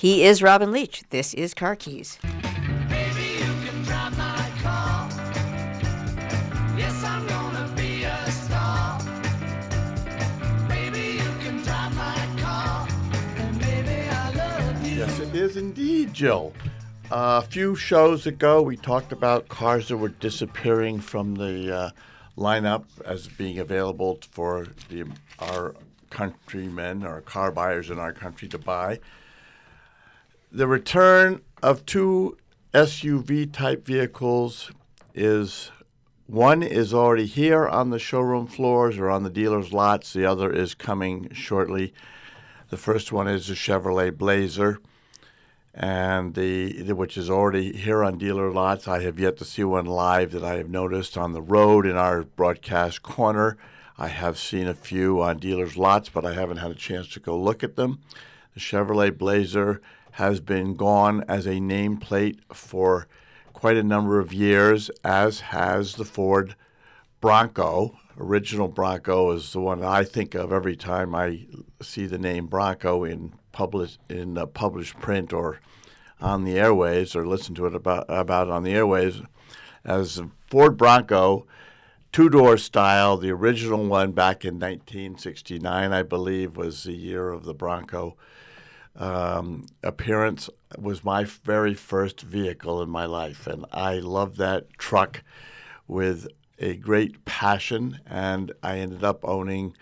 He is Robin Leach. This is Car Keys. Baby, you can drive my car. Yes, I'm gonna be a star. Baby, you can drive my car. And baby, I love you. Yes, it is indeed, Jill. A few shows ago, we talked about cars that were disappearing from the lineup as being available for our countrymen, our car buyers in our country to buy. The return of two SUV-type vehicles is already here on the showroom floors or on the dealer's lots. The other is coming shortly. The first one is the Chevrolet Blazer, and which is already here on dealer lots. I have yet to see one live that I have noticed on the road in our broadcast corner. I have seen a few on dealers' lots, but I haven't had a chance to go look at them. The Chevrolet Blazer has been gone as a nameplate for quite a number of years, as has the Ford Bronco. Original Bronco is the one I think of every time I see the name Bronco in published print or on the airways, or listen to it about on the airways, as the Ford Bronco, two-door style. The original one back in 1969, I believe, was the year of the Bronco appearance, was my very first vehicle in my life, and I loved that truck with a great passion, and I ended up owning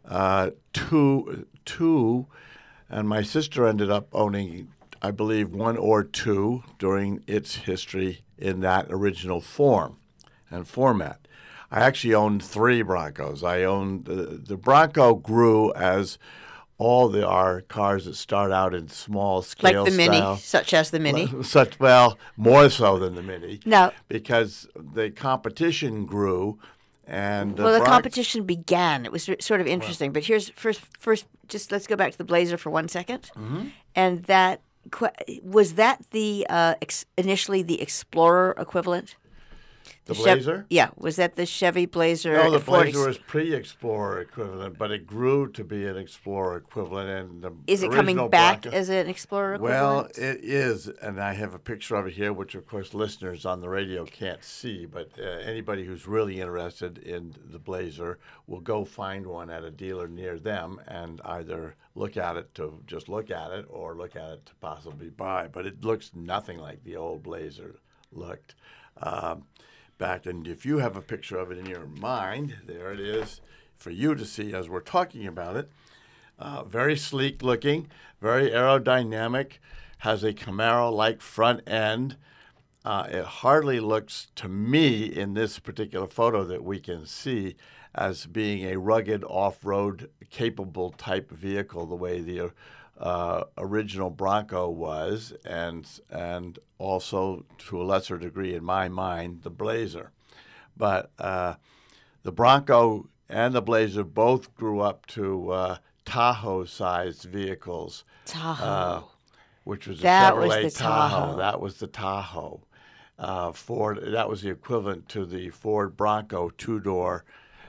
two, and my sister ended up owning, I believe, one or two during its history in that original form and format. I actually owned three Broncos. I owned the Bronco grew as all our cars that start out in small scale, Like the Mini, style. such as the Mini. More so than the Mini. Now, because the competition grew, and the competition began. It was sort of interesting. But here's first. Just let's go back to the Blazer for 1 second. Mm-hmm. And that was that the initially the Explorer equivalent. The Blazer? Was that the Chevy Blazer? No, the Blazer was pre-Explorer equivalent, but it grew to be an Explorer equivalent. And the is it original coming back Bronco, as an Explorer well, equivalent? it is, and I have a picture of it here, which of course listeners on the radio can't see, but anybody who's really interested in the Blazer will go find one at a dealer near them and either look at it to just look at it or look at it to possibly buy. But it looks nothing like the old Blazer looked. Back, and if you have a picture of it in your mind, there it is for you to see as we're talking about it. Very sleek looking, very aerodynamic, has a Camaro-like front end. It hardly looks to me in this particular photo that we can see as being a rugged off-road capable type vehicle the way the original Bronco was, and also to a lesser degree in my mind the Blazer. But the Bronco and the Blazer both grew up to Tahoe-sized vehicles. Tahoe. Which was That a was Chevrolet the Tahoe. That was the Tahoe. Ford. That was the equivalent to the Ford Bronco two-door,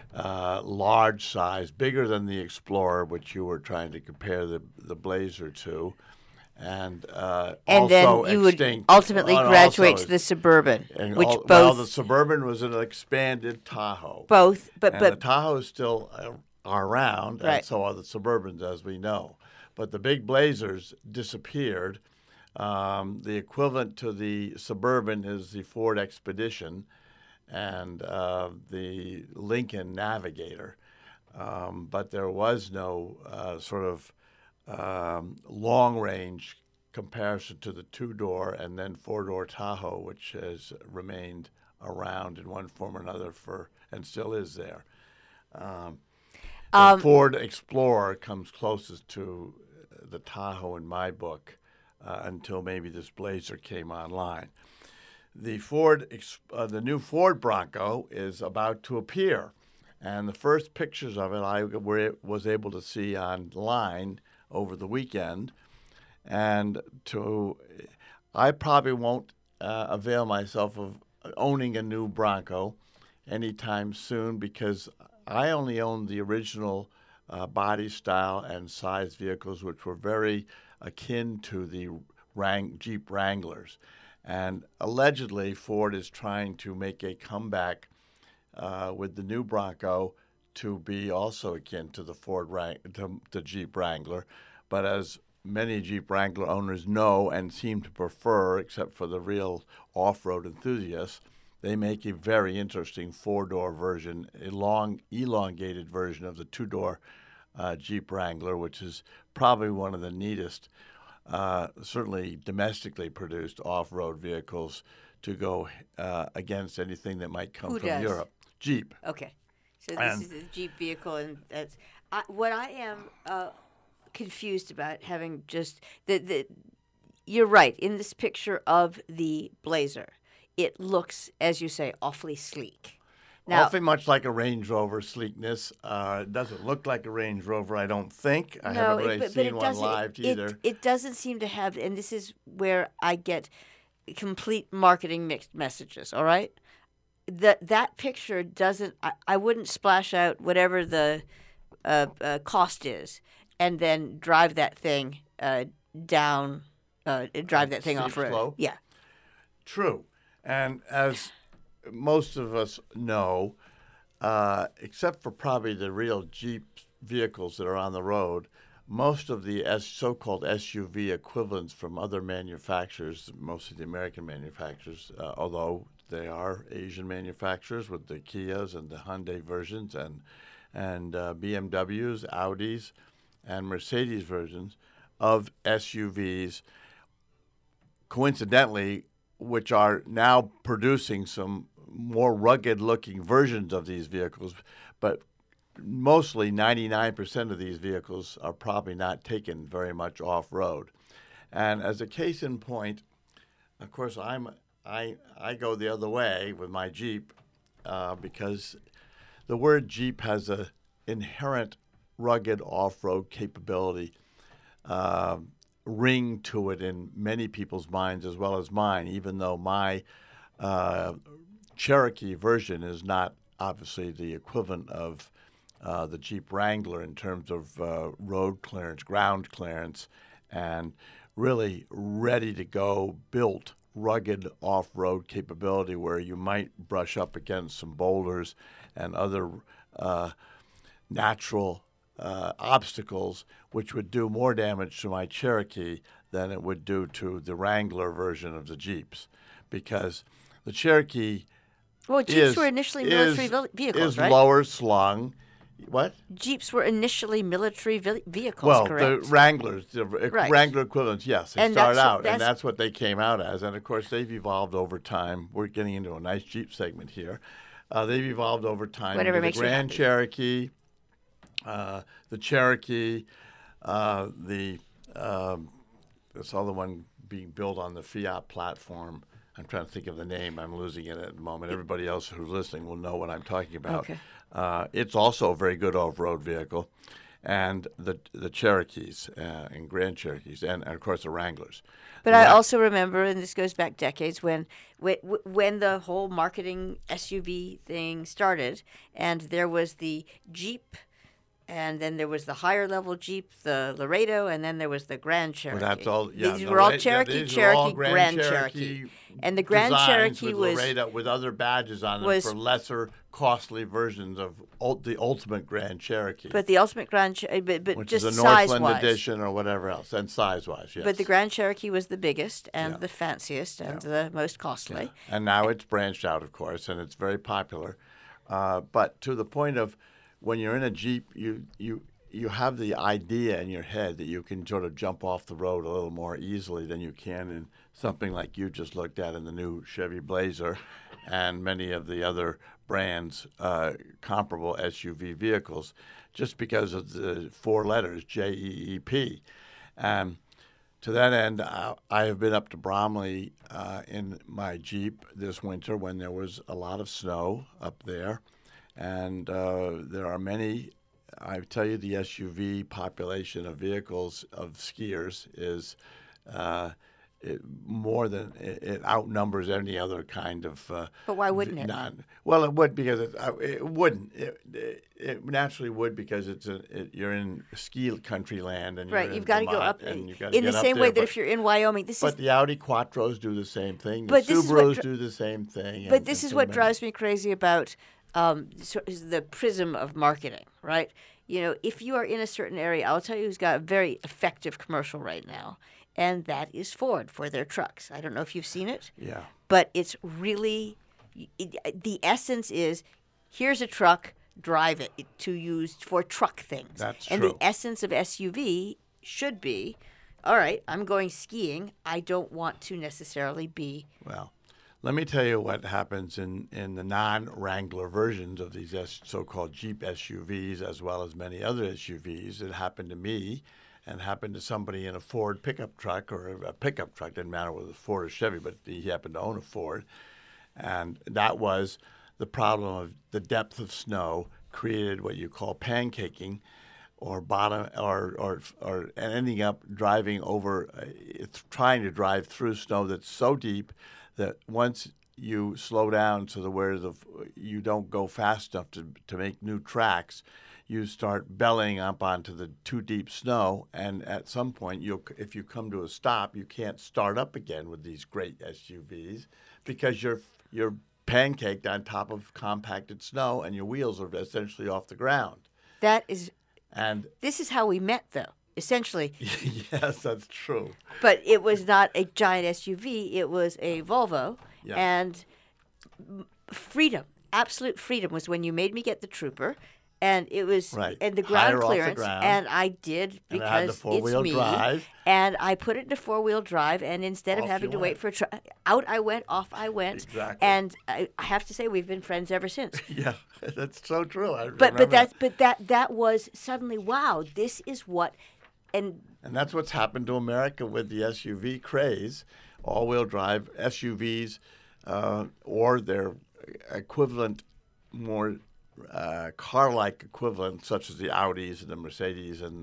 large size, bigger than the Explorer, which you were trying to compare the Blazer to, and then also you would extinct, ultimately graduate to the Suburban, which both the Suburban was an expanded Tahoe. both, And the but Tahoes still are around, Right. and so are the Suburbans, as we know. But the big Blazers disappeared. The equivalent to the Suburban is the Ford Expedition and the Lincoln Navigator. But there was no sort of long-range comparison to the two-door and then four-door Tahoe, which has remained around in one form or another and still is there. The Ford Explorer comes closest to the Tahoe in my book until maybe this Blazer came online. The new Ford Bronco is about to appear, and the first pictures of it I was able to see online over the weekend, and I probably won't avail myself of owning a new Bronco anytime soon because I only own the original body style and size vehicles, which were very akin to the Jeep Wranglers. And allegedly, Ford is trying to make a comeback with the new Bronco to be also akin to the Jeep Wrangler. But as many Jeep Wrangler owners know and seem to prefer, except for the real off-road enthusiasts, they make a very interesting four-door version, a long, elongated version of the two-door Jeep Wrangler, which is probably one of the neatest, certainly domestically produced off-road vehicles to go against anything that might come Who from does? Europe. Jeep. Okay. So this And- is a Jeep vehicle, and that's what I am confused about. Having just you're right. In this picture of the Blazer, it looks, as you say, awfully sleek. Now, Awfully much like a Range Rover sleekness. It doesn't look like a Range Rover, I don't think. I haven't really seen one live either. It doesn't seem to have, and this is where I get complete marketing mixed messages. All right, that picture doesn't. I wouldn't splash out whatever the cost is, and then drive that thing down. Drive that thing Steep off road. slope? Yeah. True. And as most of us know, except for probably the real Jeep vehicles that are on the road, most of the so-called SUV equivalents from other manufacturers, mostly the American manufacturers, although they are Asian manufacturers with the Kias and the Hyundai versions and BMWs, Audis, and Mercedes versions of SUVs, coincidentally, which are now producing some more rugged-looking versions of these vehicles, but mostly 99% of these vehicles are probably not taken very much off-road. And as a case in point, of course, I go the other way with my Jeep because the word Jeep has an inherent rugged off-road capability ring to it in many people's minds as well as mine, even though my Cherokee version is not obviously the equivalent of the Jeep Wrangler in terms of road clearance, ground clearance, and really ready to go, built, rugged off-road capability where you might brush up against some boulders and other natural obstacles, which would do more damage to my Cherokee than it would do to the Wrangler version of the Jeeps, because the Cherokee Well, Jeeps were initially military vehicles, right? lower slung. What? Jeeps were initially military vehicles, Well, correct? the Wranglers, the Right. Wrangler equivalents, yes, they And started that's- out, and that's- that's what they came out as. And of course, they've evolved over time. We're getting into a nice Jeep segment here. They've evolved over time. Whatever into makes the you Grand happy. Cherokee, the Cherokee, this other one being built on the Fiat platform. I'm trying to think of the name. I'm losing it at the moment. Everybody else who's listening will know what I'm talking about. Okay. It's also a very good off-road vehicle, and the Cherokees and Grand Cherokees, and of course the Wranglers. But I also remember, and this goes back decades, when the whole marketing SUV thing started, and there was the Jeep, and then there was the higher level Jeep, the Laredo, and then there was the Grand Cherokee. Well, that's all. Yeah, These were all these Cherokee, are all Cherokee, Grand Cherokee. And the Grand designs Cherokee with was Laredo with other badges on them was- for lesser, costly versions of the ultimate Grand Cherokee, but the ultimate Grand Cherokee, but which just is the size Northland wise. edition or whatever else, and size-wise, yes. But the Grand Cherokee was the biggest and Yeah. the fanciest and the most costly. And now it's branched out, of course, and it's very popular. But to the point of when you're in a Jeep, you have the idea in your head that you can sort of jump off the road a little more easily than you can in something like you just looked at in the new Chevy Blazer and many of the other brands' comparable SUV vehicles, just because of the four letters, JEEP. To that end, I have been up to Bromley in my Jeep this winter when there was a lot of snow up there. And there are many, I tell you, the SUV population of vehicles, of skiers, is more than it outnumbers any other kind of. But why wouldn't it? Well, it would because it wouldn't. It naturally would because you're in ski country land and Right, you're you've in got to go Vermont, up and you've gotta in the get up same way there, that but- if you're in Wyoming, this is. But the Audi Quattros do the same thing. The But this is what Subarus dri- do the same thing. But and- this and is so what many. drives me crazy about the prism of marketing, right? You know, if you are in a certain area, I'll tell you who's got a very effective commercial right now, and that is Ford for their trucks. I don't know if you've seen it, Yeah. but it's really the essence is here's a truck, drive it to use for truck things. That's and true. the essence of SUV should be, all right, I'm going skiing. I don't want to necessarily be. Well, let me tell you what happens in the non-Wrangler versions of these so-called Jeep SUVs, as well as many other SUVs. It happened to me and happened to somebody in a Ford pickup truck or a pickup truck. Didn't matter whether it was Ford or Chevy, but he happened to own a Ford. And that was the problem of the depth of snow created what you call pancaking, or bottom, or ending up driving over, trying to drive through snow that's so deep that once you slow down to the where you don't go fast enough to make new tracks, you start bellying up onto the too deep snow, and at some point, if you come to a stop, you can't start up again with these great SUVs because you're pancaked on top of compacted snow, and your wheels are essentially off the ground. That is. And This is how we met, though. Essentially, yes, that's true. but it was not a giant SUV. It was a Volvo, Yeah. and freedom, absolute freedom, was when you made me get the Trooper, and it was Right. and the Higher ground off the clearance, ground. and I did And it because had the it's four-wheel me, drive. and I put it into 4-wheel drive, and instead of Off having you to wait went. for out I went, off I went, Exactly. and I have to say we've been friends ever since. Yeah, that's so true. I But remember that was suddenly, wow, this is what, and And that's what's happened to America with the SUV craze, all-wheel drive SUVs, or their equivalent, more car-like equivalent, such as the Audis and the Mercedes and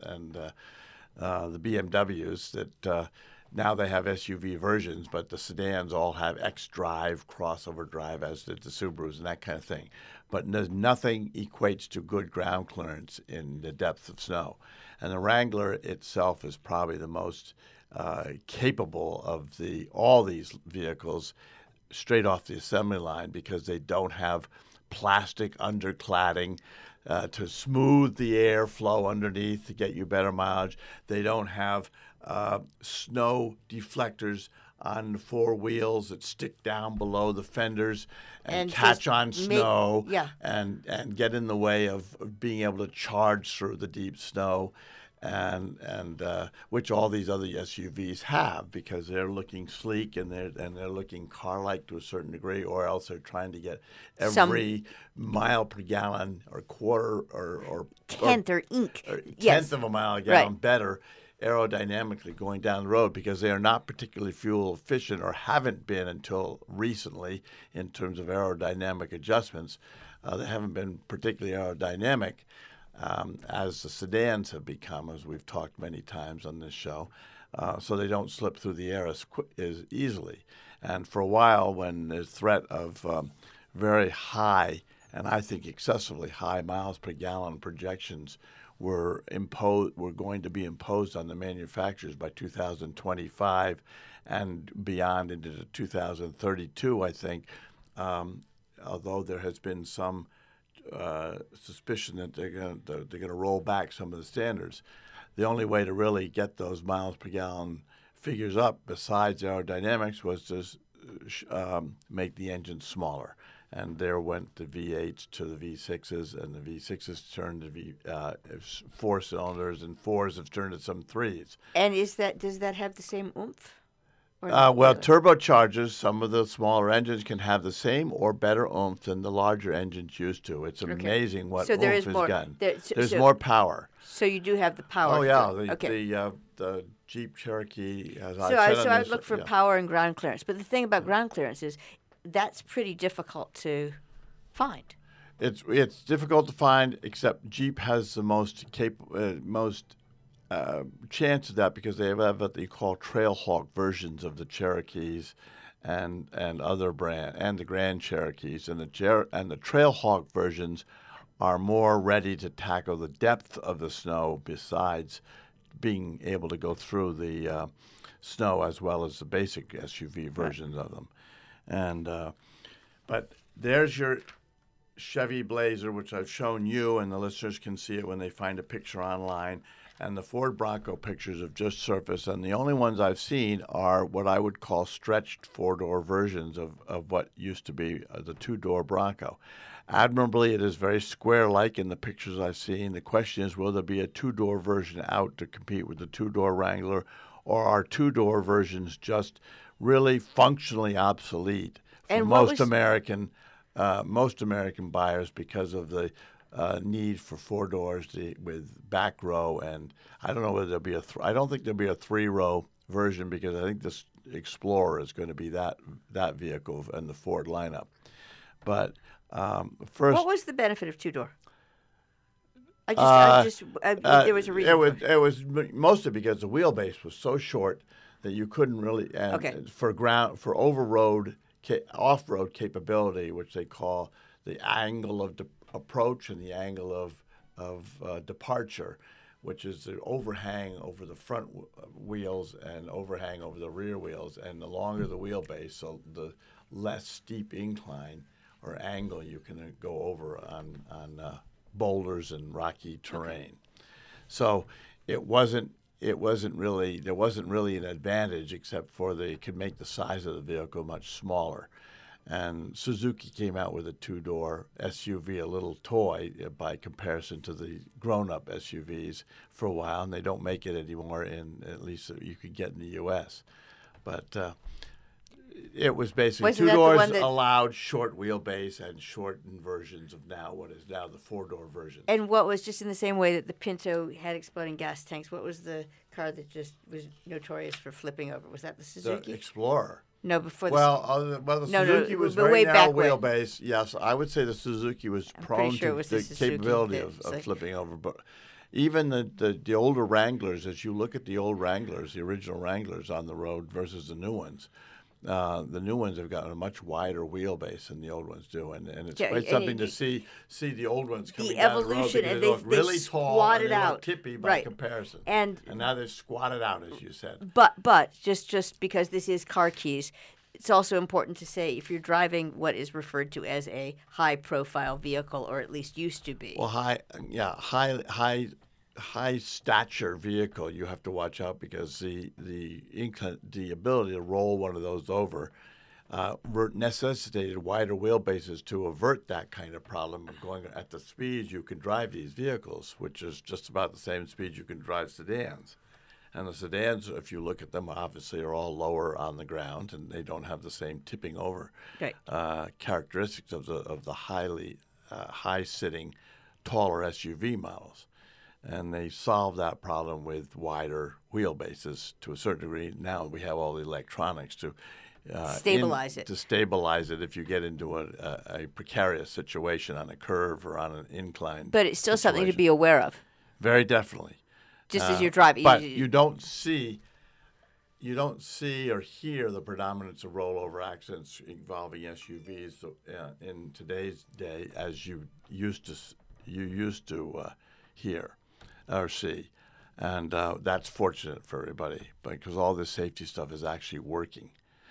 the BMWs. That now they have SUV versions, but the sedans all have X-Drive, crossover drive, as did the Subarus and that kind of thing. But nothing equates to good ground clearance in the depth of snow. And the Wrangler itself is probably the most capable of all these vehicles straight off the assembly line because they don't have plastic undercladding to smooth the air flow underneath to get you better mileage. They don't have snow deflectors on the four wheels that stick down below the fenders and catch just on snow yeah. and get in the way of being able to charge through the deep snow, and which all these other SUVs have because they're looking sleek and they're looking car-like to a certain degree, or else they're trying to get every mile per gallon or quarter or tenth or ink. or tenth Yes. of a mile a gallon Right. better aerodynamically going down the road because they are not particularly fuel efficient or haven't been until recently in terms of aerodynamic adjustments. They haven't been particularly aerodynamic as the sedans have become, as we've talked many times on this show. So they don't slip through the air as easily. And for a while, when the threat of very high, and I think excessively high miles per gallon projections were going to be imposed on the manufacturers by 2025 and beyond into 2032, I think, although there has been some suspicion that they're going to roll back some of the standards. The only way to really get those miles per gallon figures up, besides aerodynamics, was to make the engine smaller. And there went the V8s to the V6s, and the V6s turned to four cylinders, and fours have turned to some threes. And does that have the same oomph? Or Well, not really? turbochargers, some of the smaller engines can have the same or better oomph than the larger engines used to. It's amazing what So there oomph is more- has gotten. there- There's so- more power. So you do have the power. Oh yeah, to it. the Jeep Cherokee. As I So said on I this, would look for yeah. power and ground clearance. But the thing about ground clearance is that's pretty difficult to find. It's difficult to find, except Jeep has the most chance of that because they have what they call Trailhawk versions of the Cherokees and other brand and the Grand Cherokees and the Trailhawk versions are more ready to tackle the depth of the snow besides being able to go through the snow as well as the basic SUV versions of them. And but there's your Chevy Blazer, which I've shown you, and the listeners can see it when they find a picture online. And the Ford Bronco pictures have just surfaced, and the only ones I've seen are what I would call stretched four-door versions of what used to be the two-door Bronco. Admirably, it is very square-like in the pictures I've seen. The question is, will there be a two-door version out to compete with the two-door Wrangler, or are two-door versions just really functionally obsolete for And most American buyers because of the need for four doors with back row, and I don't know whether there'll be I don't think there'll be a three-row version because I think this Explorer is going to be that vehicle in the Ford lineup. But first, What was the benefit of two-door? There was a reason. It was mostly because the wheelbase was so short that you couldn't really for off-road capability, which they call the angle of approach and the angle of departure, which is the overhang over the front wheels and overhang over the rear wheels. And the longer the wheelbase, so the less steep incline or angle you can go over on boulders and rocky terrain. So it wasn't really an advantage except for they could make the size of the vehicle much smaller. And Suzuki came out with a two-door SUV, a little toy by comparison to the grown-up SUVs for a while, and they don't make it anymore, at least that you could get in the U.S. But it was basically two doors allowed, short wheelbase, and shortened versions of what is now the four-door version. And what was just in the same way that the Pinto had exploding gas tanks, what was the car that just was notorious for flipping over? Was that the Suzuki? The Explorer. No, before the Suzuki was very narrow wheelbase. Yes, I would say the Suzuki was prone to the capability of flipping over. But even the older Wranglers, as you look at the old Wranglers, the original Wranglers on the road versus the new ones, the new ones have got a much wider wheelbase than the old ones do, and it's quite something to see the old ones coming down the road because they look really tall and they look tippy by comparison. And now they're squatted out, as you said. But just because this is Car Keys, it's also important to say if you're driving what is referred to as a high-profile vehicle, or at least used to be. Well, high stature vehicle, you have to watch out because the ability to roll one of those over necessitated wider wheelbases to avert that kind of problem of going at the speeds you can drive these vehicles, which is just about the same speed you can drive sedans. And the sedans, if you look at them, obviously are all lower on the ground, and they don't have the same tipping over characteristics of the high-sitting, taller SUV models. And they solve that problem with wider wheelbases to a certain degree. Now we have all the electronics to stabilize it. To stabilize it if you get into a precarious situation on a curve or on an incline. But it's still something to be aware of. Very definitely. Just as you're driving. But you don't see or hear the predominance of rollover accidents involving SUVs in today's day as you used to hear or see. And that's fortunate for everybody because all this safety stuff is actually working.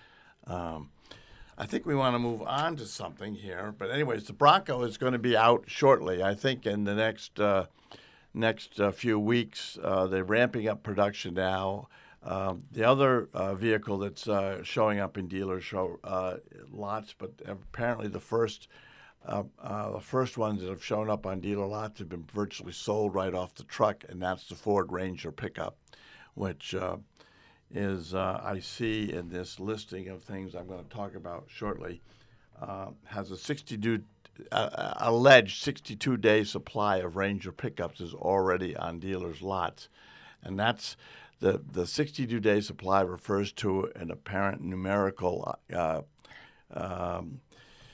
I think we want to move on to something here. But anyways, the Bronco is going to be out shortly. I think in the next few weeks. They're ramping up production now. The other vehicle that's showing up in dealer lots, but apparently the first ones that have shown up on dealer lots have been virtually sold right off the truck, and that's the Ford Ranger pickup, which is, I see in this listing of things I'm going to talk about shortly, has a alleged 62-day supply of Ranger pickups is already on dealers' lots. And that's the 62-day supply refers to an apparent numerical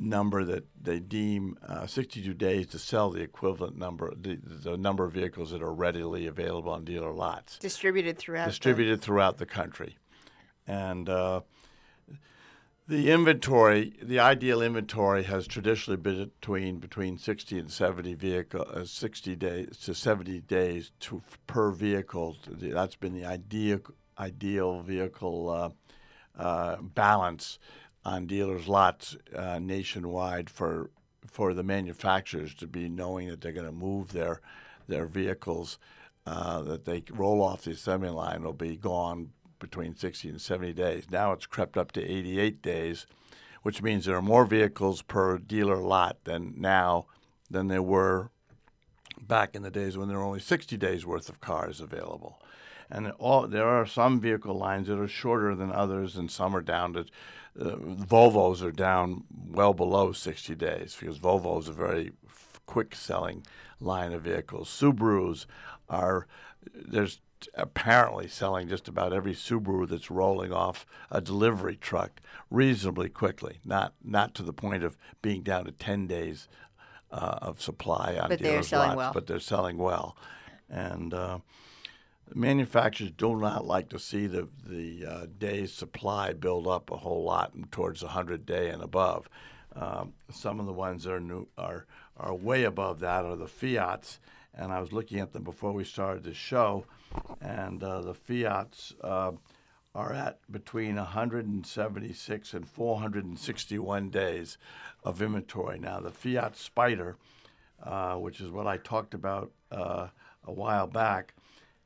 number that they deem 62 days to sell the equivalent number, the number of vehicles that are readily available on dealer lots. Distributed throughout. Throughout the country. And the inventory, the ideal inventory, has traditionally been between 60 and 70 60 days to 70 days per vehicle. That's been the ideal vehicle balance on dealers' lots nationwide for the manufacturers to be knowing that they're going to move their vehicles that they roll off the assembly line will be gone between 60 and 70 days. Now it's crept up to 88 days, which means there are more vehicles per dealer lot than there were back in the days when there were only 60 days worth of cars available. And there are some vehicle lines that are shorter than others, and some are down to Volvos are down well below 60 days because Volvo is a very quick-selling line of vehicles. Subarus there's apparently selling just about every Subaru that's rolling off a delivery truck reasonably quickly, not to the point of being down to 10 days of supply on dealers' lots, but they're selling well. And manufacturers do not like to see the day's supply build up a whole lot towards 100-day and above. Some of the ones that are way above that are the Fiats, and I was looking at them before we started the show, and the Fiats are at between 176 and 461 days of inventory. Now, the Fiat Spider, which is what I talked about a while back,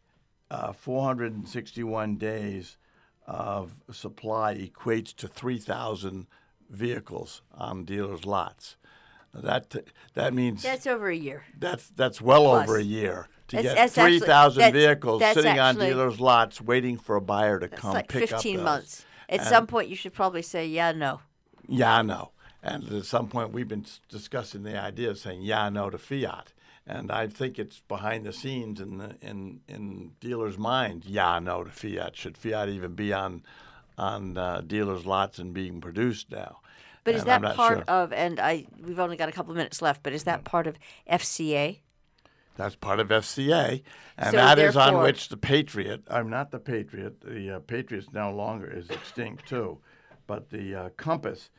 461 days of supply equates to 3,000 vehicles on dealers' lots. That means that's over a year. That's well Plus. over a year to get 3,000 vehicles sitting on dealers' lots waiting for a buyer to come like pick up. 15 months. At some point, you should probably say, "Yeah, no." Yeah, no. And at some point, we've been discussing the idea of saying "yeah, no" to Fiat. And I think it's behind the scenes in dealers' minds. Yeah, no to Fiat. Should Fiat even be on dealers' lots and being produced now? But is that part sure. of? And we've only got a couple of minutes left. But is that part of FCA? That's part of FCA, and So that is on therefore- which the Patriot. I'm not the Patriot. The Patriot no longer is extinct too, but the Compass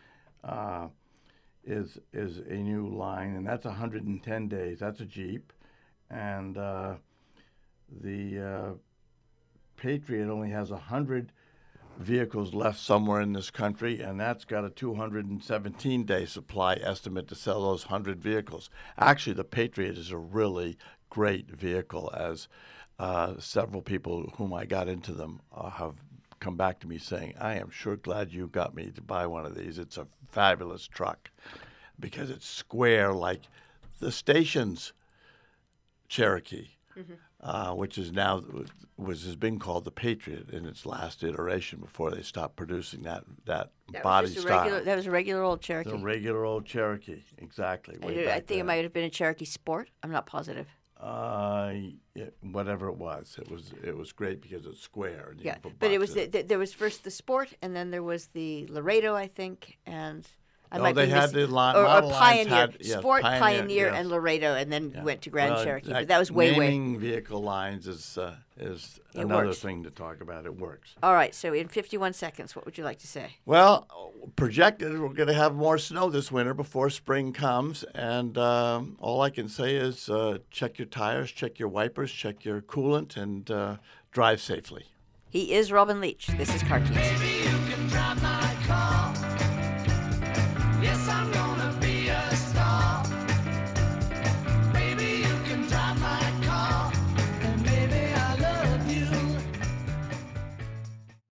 is a new line, and that's 110 days. That's a Jeep, and the Patriot only has 100 vehicles left somewhere in this country, and that's got a 217-day supply estimate to sell those 100 vehicles. Actually, the Patriot is a really great vehicle, as several people whom I got into them have come back to me saying, I am sure glad you got me to buy one of these. It's a fabulous truck because it's square like the station's Cherokee. Which is now has been called the Patriot in its last iteration before they stopped producing that body style. That was a regular old Cherokee. The regular old Cherokee, exactly. I think it might have been a Cherokee Sport. I'm not positive. Whatever it was great because it's square. And you Yeah, can put but it was boxes. there was first the Sport, and then there was the Laredo, I think, and. They had the or model Pioneer, lines had, yes, Sport, Pioneer, yes. and Laredo, and then went to Grand Well, Cherokee. But that was way. Naming vehicle lines is another works. thing to talk about. It works. All right, so in 51 seconds, what would you like to say? Well, projected we're going to have more snow this winter before spring comes, and all I can say is check your tires, check your wipers, check your coolant, and drive safely. He is Robin Leach. This is Car Keys. Maybe you can drive my car. Yes, I'm gonna